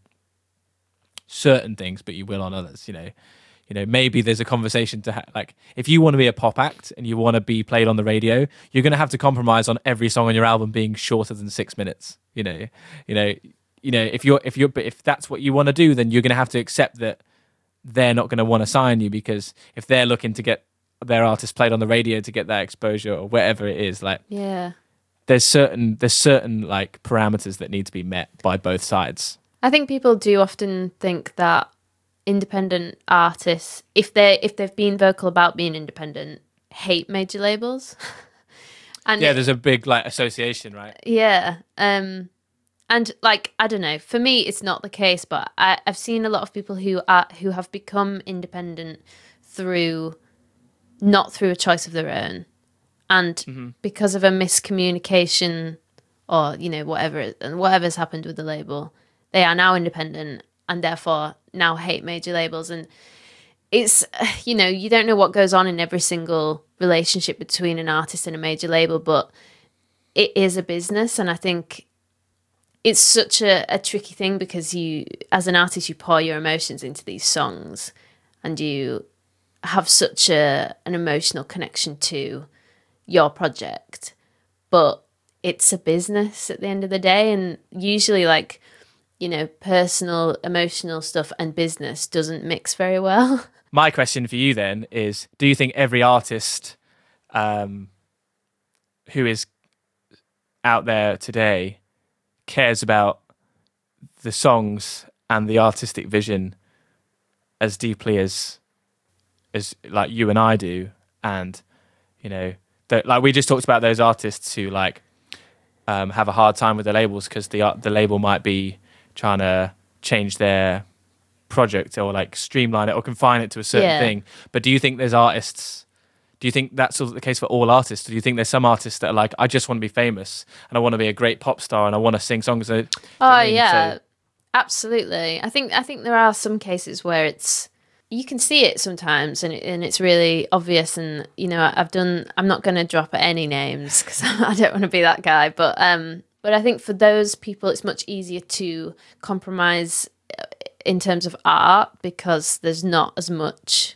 certain things, but you will on others. You know, you know maybe there's a conversation to ha- like if you want to be a pop act and you want to be played on the radio, you're going to have to compromise on every song on your album being shorter than six minutes. You know, you know, you know if you're if you're but if that's what you want to do, then you're going to have to accept that they're not going to want to sign you, because if they're looking to get their artist played on the radio to get that exposure or whatever it is, like Yeah. there's certain there's certain like parameters that need to be met by both sides. I think people do often think that independent artists, if they if they've been vocal about being independent, hate major labels. And Yeah, it- there's a big like association, right? yeah. Um and like, I don't know, for me it's not the case, but I, I've seen a lot of people who are who have become independent through not through a choice of their own, and Mm-hmm. because of a miscommunication or, you know, whatever it- and whatever's happened with the label, they are now independent and therefore now hate major labels. And it's, you know, you don't know what goes on in every single relationship between an artist and a major label, but it is a business. And I think it's such a, a tricky thing, because you, as an artist, you pour your emotions into these songs and you have such a an emotional connection to your project, but it's a business at the end of the day. And usually, like, you know, personal emotional stuff and business doesn't mix very well. My question for you then is, do you think every artist um, who is out there today cares about the songs and the artistic vision as deeply as as like you and I do? And you know, that, like we just talked about those artists who like um, have a hard time with the labels because the art- the label might be trying to change their project or like streamline it or confine it to a certain Yeah. thing. But do you think there's artists? Do you think that's sort of the case for all artists? Do you think there's some artists that are like, I just want to be famous and I want to be a great pop star and I want to sing songs? That, do you know what Oh I mean? yeah, So- absolutely. I think I think there are some cases where it's, you can see it sometimes, and it, and it's really obvious. And you know, I've done. I'm not going to drop any names because I don't want to be that guy. But um, but I think for those people, it's much easier to compromise in terms of art because there's not as much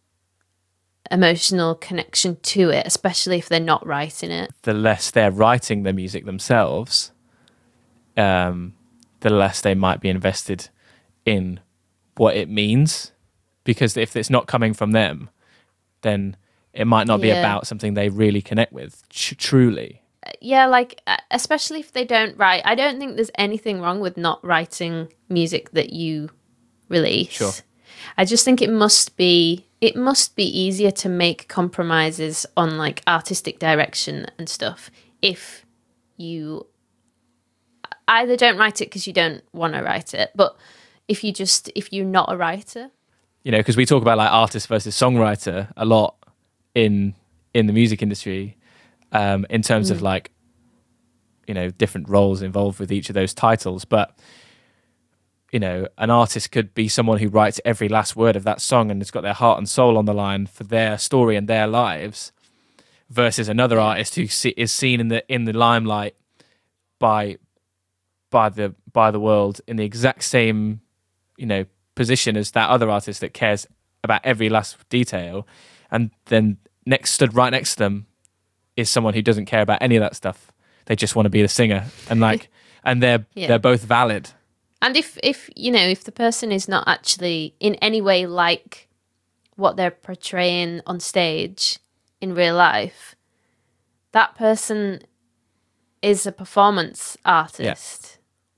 emotional connection to it, especially if they're not writing it. the less they're writing the music themselves, um, the less they might be invested in what it means. Because if it's not coming from them, then it might not be Yeah. about something they really connect with, tr- truly. Yeah, like uh, especially if they don't write. I don't think there's anything wrong with not writing music that you release. Sure. I just think it must be it must be easier to make compromises on like artistic direction and stuff if you either don't write it because you don't want to write it, but if you just if you're not a writer, you know, because we talk about like artist versus songwriter a lot in in the music industry, um, in terms mm. of like, you know, different roles involved with each of those titles. But, you know, an artist could be someone who writes every last word of that song and has got their heart and soul on the line for their story and their lives, versus another artist who see, is seen in the in the limelight by by the by the world in the exact same, you know, position as that other artist that cares about every last detail, and then next stood right next to them is someone who doesn't care about any of that stuff. They just want to be the singer, and like, and they're yeah. they're both valid. And if if you know if the person is not actually in any way like what they're portraying on stage in real life, that person is a performance artist. Yeah.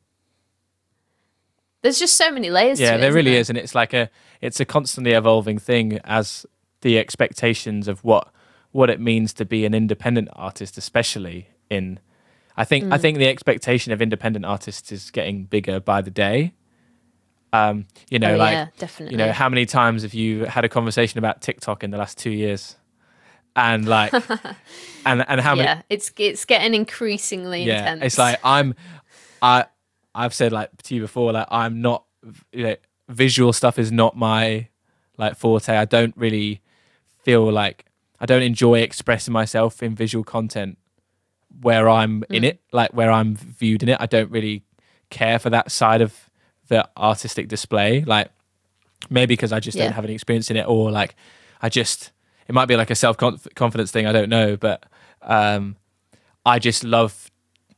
There's just so many layers yeah, to it. Yeah, there really there? is, and it's like a it's a constantly evolving thing as the expectations of what what it means to be an independent artist, especially in I think mm. I think the expectation of independent artists is getting bigger by the day. Um, you know, oh, like yeah, definitely. You know, how many times have you had a conversation about TikTok in the last two years? And like, and and how many? Yeah, it's it's getting increasingly yeah, intense. It's like I'm, I, I've said like to you before, like I'm not, you know, visual stuff is not my like forte. I don't really feel like I don't enjoy expressing myself in visual content where I'm mm. in it, like where I'm viewed in it. I don't really care for that side of the artistic display. Like maybe because I just yeah. don't have any experience in it, or like I just. It might be like a self-confidence thing, I don't know, but um, I just love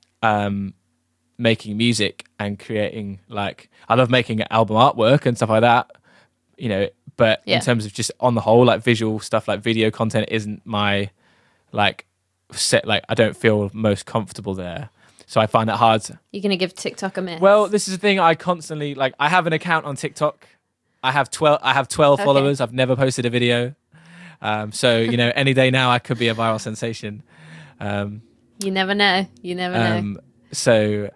um, making music and creating, like, I love making album artwork and stuff like that, you know, but yeah. in terms of just on the whole, like visual stuff, like video content isn't my, like, set, like, I don't feel most comfortable there. So I find it hard. To... You're going to give TikTok a miss? Well, this is the thing I constantly, like, I have an account on TikTok. I have twelve, I have twelve okay. followers. I've never posted a video. Um, so, you know, any day now I could be a viral sensation. Um, you never know. You never um, know. So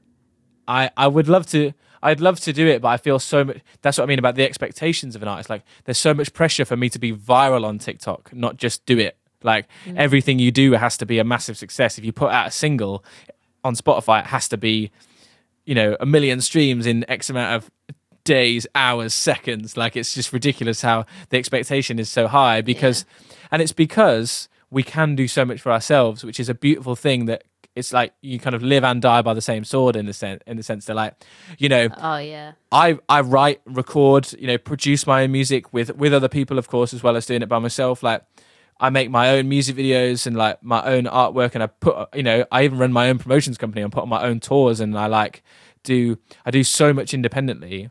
I I would love to, I'd love to do it, but I feel so much, that's what I mean about the expectations of an artist. Like there's so much pressure for me to be viral on TikTok, not just do it. Like mm. everything you do has to be a massive success. If you put out a single on Spotify, it has to be, you know, a million streams in X amount of days, hours, seconds. Like it's just ridiculous how the expectation is so high because yeah. and it's because we can do so much for ourselves, which is a beautiful thing. That it's like you kind of live and die by the same sword in the sense in the sense that, like, you know, oh yeah I I write, record, you know, produce my own music with with other people, of course, as well as doing it by myself. Like I make my own music videos and like my own artwork, and I put, you know, I even run my own promotions company and put on my own tours, and I like do I do so much independently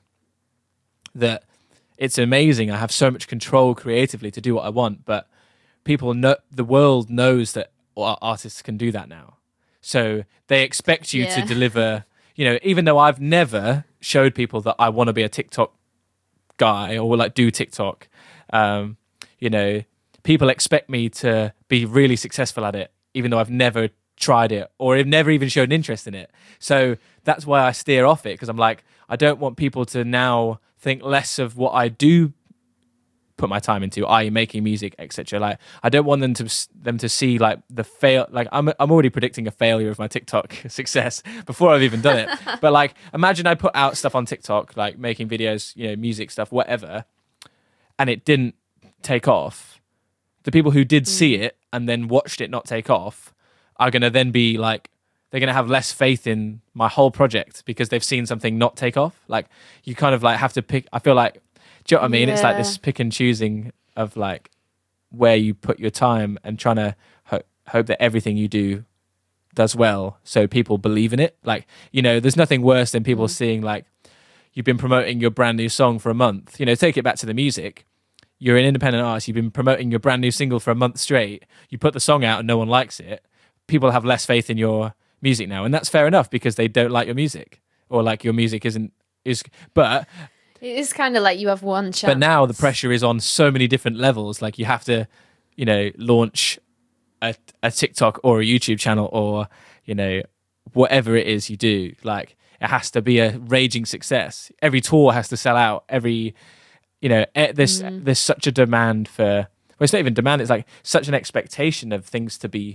that it's amazing. I have so much control creatively to do what I want, but people know, the world knows that artists can do that now. So they expect you yeah. to deliver, you know, even though I've never showed people that I want to be a TikTok guy or like do TikTok, um, you know, people expect me to be really successful at it, even though I've never tried it or have never even shown interest in it. So that's why I steer off it, because I'm like, I don't want people to now think less of what I do put my time into, that is making music, et cetera. Like I don't want them to them to see like the fail. Like I'm I'm already predicting a failure of my TikTok success before I've even done it. But like imagine I put out stuff on TikTok, like making videos, you know, music stuff, whatever, and it didn't take off. The people who did mm. see it and then watched it not take off are going to then be like, they're going to have less faith in my whole project because they've seen something not take off. Like you kind of like have to pick, I feel like, do you know what I mean? Yeah. It's like this pick and choosing of like where you put your time and trying to ho- hope that everything you do does well so people believe in it. Like, you know, there's nothing worse than people mm. seeing like you've been promoting your brand new song for a month. You know, take it back to the music. You're an independent artist. You've been promoting your brand new single for a month straight. You put the song out and no one likes it. People have less faith in your music now, and that's fair enough because they don't like your music, or like your music isn't is but it is kind of like you have one chance. But now the pressure is on so many different levels. Like you have to, you know, launch a, a TikTok or a YouTube channel, or, you know, whatever it is you do. Like it has to be a raging success. Every tour has to sell out. Every, you know, eh, there's Mm. there's such a demand for. Well, it's not even demand. It's like such an expectation of things to be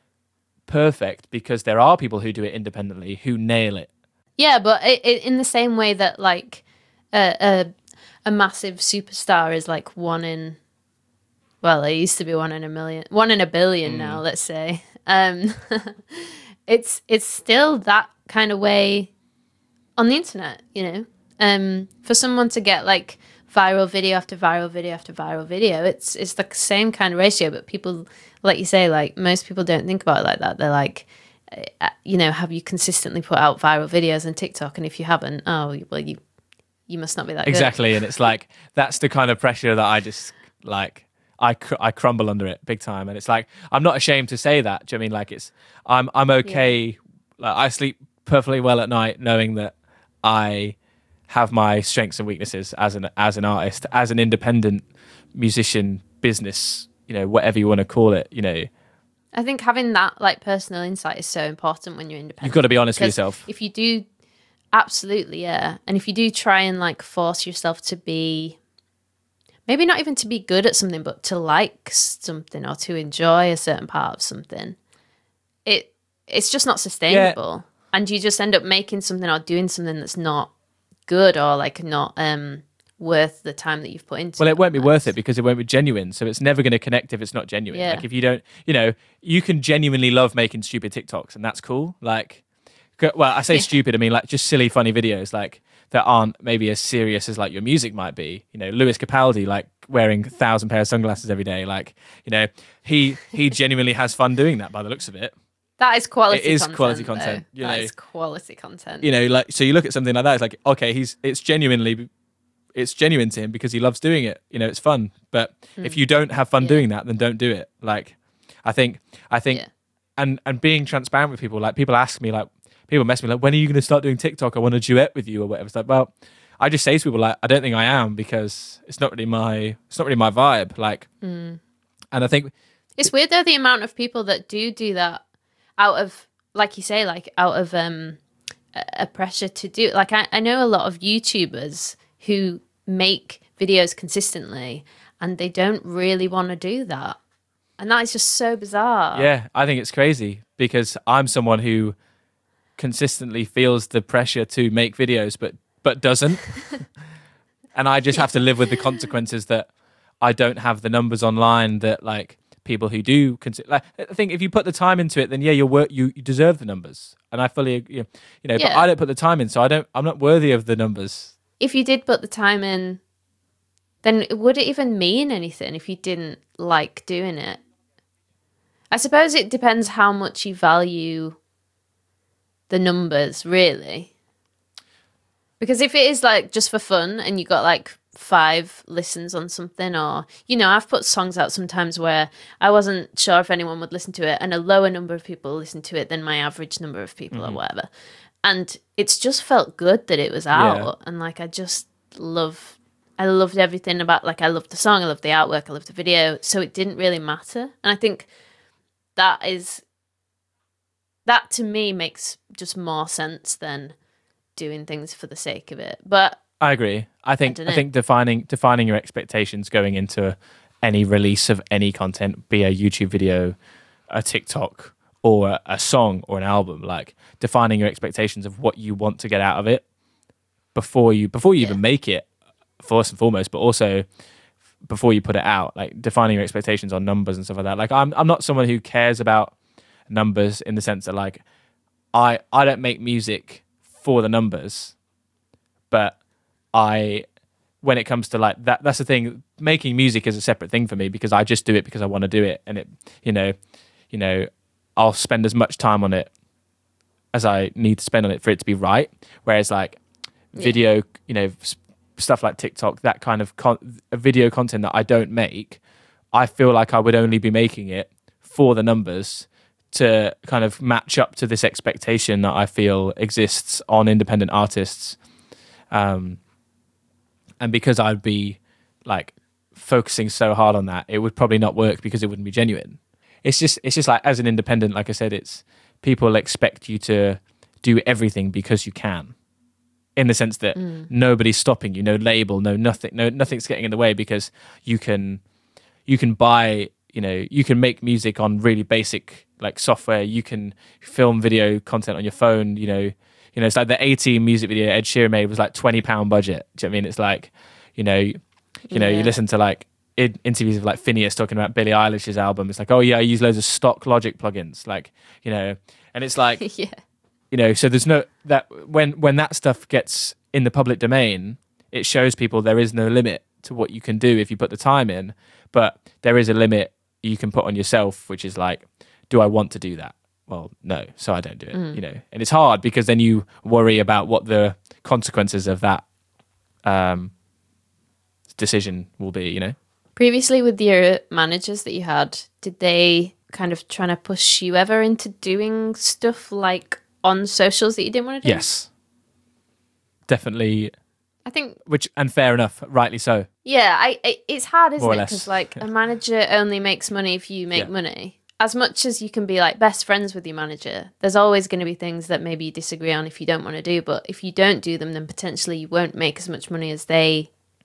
perfect because there are people who do it independently who nail it. Yeah, but it, it, in the same way that like a, a a massive superstar is like one in, well, it used to be one in a million, one in a billion now, let's say. Um, it's it's still that kind of way on the internet, you know. Um, for someone to get like viral video after viral video after viral video, it's it's the same kind of ratio. But people, like you say, like most people don't think about it like that. They're like, uh, you know, have you consistently put out viral videos on TikTok? And if you haven't, oh, well, you you must not be that Exactly, good. and it's like that's the kind of pressure that I just like. I cr- I crumble under it big time, and it's like I'm not ashamed to say that. Do you know what I mean like it's I'm I'm okay. Yeah. Like I sleep perfectly well at night, knowing that I have my strengths and weaknesses as an as an artist, as an independent musician, business, you know, whatever you want to call it. You know, I think having that like personal insight is so important when you're independent. you've got to be honest with Because yourself. If you do, absolutely, yeah. And if you do try and like force yourself to be, maybe not even to be good at something, but to like something or to enjoy a certain part of something, it it's just not sustainable. And you just end up making something or doing something that's not good or like not um worth the time that you've put into Well, it. it won't be almost. worth it because it won't be genuine. So it's never going to connect if it's not genuine. Yeah. Like if you don't, you know, you can genuinely love making stupid TikToks and that's cool. Like, go- well, I say Yeah. stupid, I mean like just silly, funny videos like that aren't maybe as serious as like your music might be. You know, Lewis Capaldi, like wearing a thousand pair of sunglasses every day. Like, you know, he he genuinely has fun doing that by the looks of it. That is quality. It is content, quality though. content, you That know. is quality content. You know, like so you look at something like that, it's like, okay, he's it's genuinely it's genuine to him because he loves doing it. You know, it's fun. But if you don't have fun Yeah. doing that, then don't do it. Like, I think, I think, Yeah. and and being transparent with people. Like, people ask me, like, people mess me, like, when are you going to start doing TikTok? I want to duet with you or whatever. It's like, well, I just say to people, like, I don't think I am because it's not really my, it's not really my vibe. Like, and I think, It's weird though the amount of people that do do that out of, like you say, like out of um a a pressure to do. Like I, I know a lot of YouTubers who make videos consistently and they don't really want to do that, and that is just so bizarre. yeah, I think it's crazy because I'm someone who consistently feels the pressure to make videos, but but doesn't. And I just have to live with the consequences that I don't have the numbers online that like people who do consider. Like, I think if you put the time into it, then yeah, you're wor- you, you deserve the numbers, and I fully ag- you know. But Yeah. I don't put the time in, so I don't. I'm not worthy of the numbers. If you did put the time in, then would it even mean anything if you didn't like doing it? I suppose it depends how much you value the numbers, really. Because if it is like just for fun and you got like five listens on something, or, you know, I've put songs out sometimes where I wasn't sure if anyone would listen to it and a lower number of people listen to it than my average number of people or whatever. And it's just felt good that it was out. And like, I just love, I loved everything about, like, I loved the song, I loved the artwork, I loved the video. So it didn't really matter. And I think that is, that to me makes just more sense than doing things for the sake of it. But I agree. I think I, dunno. think defining defining your expectations going into any release of any content, be a YouTube video, a TikTok, or a, a song or an album, like defining your expectations of what you want to get out of it before you before you Yeah. even make it, first and foremost, but also before you put it out, like defining your expectations on numbers and stuff like that. Like I'm I'm not someone who cares about numbers in the sense that like I I don't make music for the numbers, but I, when it comes to like that, that's the thing. Making music is a separate thing for me because I just do it because I want to do it, and it, you know, you know, I'll spend as much time on it as I need to spend on it for it to be right. Whereas like Yeah. video, you know, s- stuff like TikTok, that kind of con- video content that I don't make, I feel like I would only be making it for the numbers to kind of match up to this expectation that I feel exists on independent artists. Um, and because I'd be like focusing so hard on that, it would probably not work because it wouldn't be genuine. It's just, it's just like as an independent, like I said, it's people expect you to do everything because you can, in the sense that mm. nobody's stopping you, no label, no nothing, no nothing's getting in the way, because you can you can buy, you know, you can make music on really basic like software. You can film video content on your phone. You know, you know, it's like the eighteen music video Ed Sheeran made was like twenty pound budget. Do you know what I mean? It's like, you know, you know, yeah. you listen to like in- interviews of like Phineas talking about Billie Eilish's album. It's like, oh yeah, I use loads of stock Logic plugins, like, you know, and it's like, yeah. you know, so there's no that when when that stuff gets in the public domain, it shows people there is no limit to what you can do if you put the time in, but there is a limit you can put on yourself, which is like, do I want to do that? Well, no, so I don't do it. Mm. You know, and it's hard because then you worry about what the consequences of that um, decision will be. You know, previously with your managers that you had, did they kind of trying to push you ever into doing stuff like on socials that you didn't want to do? Yes, definitely. I think, which and fair enough, rightly so. Yeah, I, I it's hard, isn't More or it? less. Because like a manager only makes money if you make Yeah. money. As much as you can be like best friends with your manager, there's always going to be things that maybe you disagree on if you don't want to do. But if you don't do them, then potentially you won't make as much money as they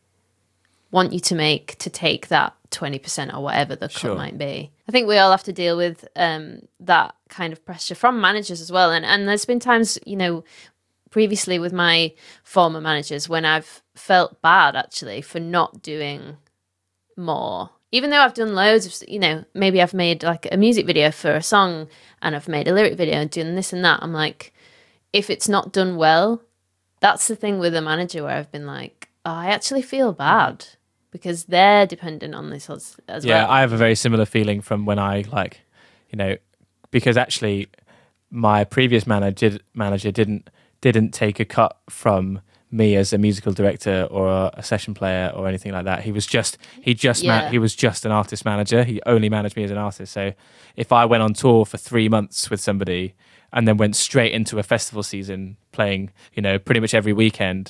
want you to make to take that twenty percent or whatever the cut Sure. might be. I think we all have to deal with um, that kind of pressure from managers as well. And and there's been times, you know, previously with my former managers when I've felt bad actually for not doing more. Even though I've done loads of, you know, maybe I've made like a music video for a song and I've made a lyric video and doing this and that. I'm like, if it's not done well, that's the thing with a manager where I've been like, oh, I actually feel bad because they're dependent on this as, as Yeah, well. I have a very similar feeling from when I like, you know, because actually my previous manager manager didn't didn't take a cut from me as a musical director or a session player or anything like that. He was just he just Yeah. ma- he was just an artist manager. He only managed me as an artist. So if I went on tour for three months with somebody and then went straight into a festival season playing, you know, pretty much every weekend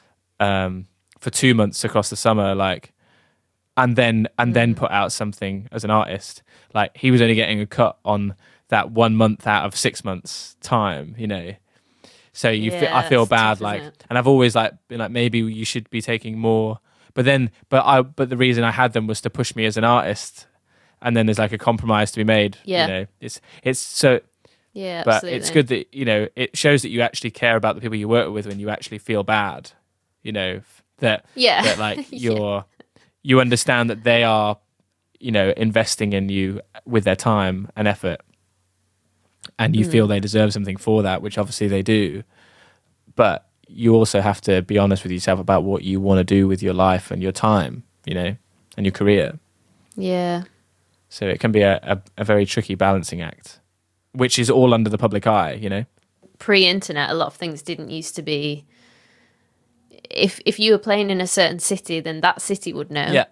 um, for two months across the summer, like, and then and Mm. then put out something as an artist, like he was only getting a cut on that one month out of six months time, you know. So you, Yeah, fe- I feel it's bad, tough, like, isn't it? and I've always like been like, maybe you should be taking more, but then, but I, but the reason I had them was to push me as an artist, and then there's like a compromise to be made. Yeah. You know, it's it's so, Yeah, but absolutely. it's good that, you know, it shows that you actually care about the people you work with when you actually feel bad. You know f- that Yeah. that like Yeah. you're you understand that they are, you know, investing in you with their time and effort, and you Mm. feel they deserve something for that, which obviously they do. But you also have to be honest with yourself about what you want to do with your life and your time, you know, and your career. Yeah. So it can be a, a, a very tricky balancing act, which is all under the public eye, you know. Pre-internet, a lot of things didn't used to be. If if you were playing in a certain city, then that city would know. Yeah.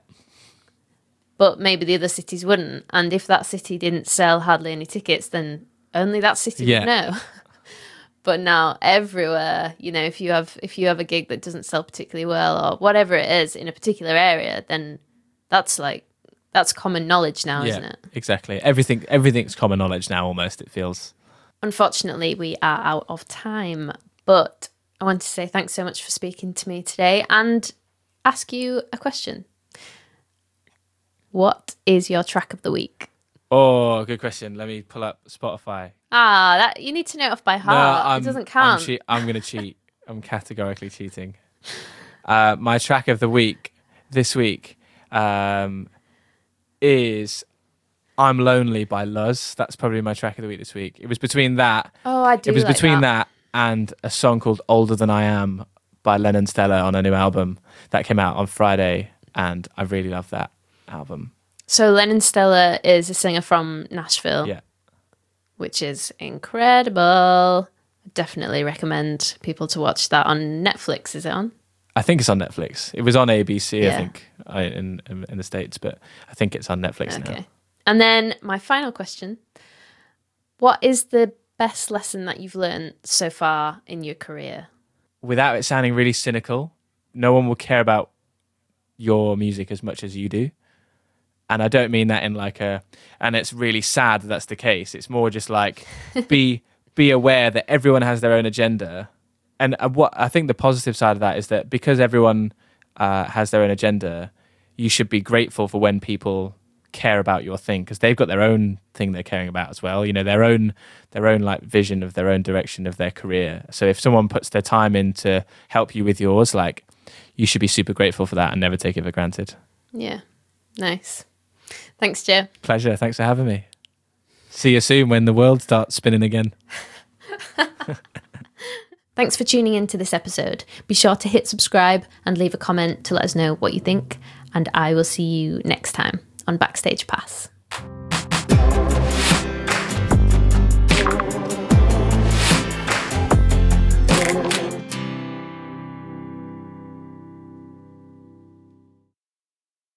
But maybe the other cities wouldn't. And if that city didn't sell hardly any tickets, then only that city Yeah. would know. But now everywhere, you know, if you have if you have a gig that doesn't sell particularly well or whatever it is in a particular area, then that's like that's common knowledge now, yeah, isn't it? exactly. Everything everything's common knowledge now, almost, it feels. Unfortunately, we are out of time, but I want to say thanks so much for speaking to me today and ask you a question. What is your track of the week? Oh, good question. Let me pull up Spotify. Ah, that you need to know it off by heart. I'm, it doesn't count. I'm, che- I'm going to cheat. I'm categorically cheating. Uh, my track of the week this week um, is "I'm Lonely" by Luz. That's probably my track of the week this week. It was between that. oh, I do. It was like between that. that and a song called "Older Than I Am" by Lennon Stella on a new album that came out on Friday, and I really love that album. So Lennon Stella is a singer from Nashville, Yeah. which is incredible. Definitely recommend people to watch that on Netflix. Is it on? I think it's on Netflix. It was on A B C, I Yeah. think, I- in, in in the States, but I think it's on Netflix now. Okay. And then my final question: what is the best lesson that you've learned so far in your career? Without it sounding really cynical, no one will care about your music as much as you do. And I don't mean that in like a, and it's really sad that that's the case. It's more just like, be be aware that everyone has their own agenda. And uh, what I think the positive side of that is that because everyone uh, has their own agenda, you should be grateful for when people care about your thing, because they've got their own thing they're caring about as well. You know, their own their own like vision of their own direction of their career. So if someone puts their time in to help you with yours, like, you should be super grateful for that and never take it for granted. Yeah. Nice. Thanks, Joe. Pleasure. Thanks for having me. See you soon when the world starts spinning again. Thanks for tuning in to this episode. Be sure to hit subscribe and leave a comment to let us know what you think. And I will see you next time on Backstage Pass.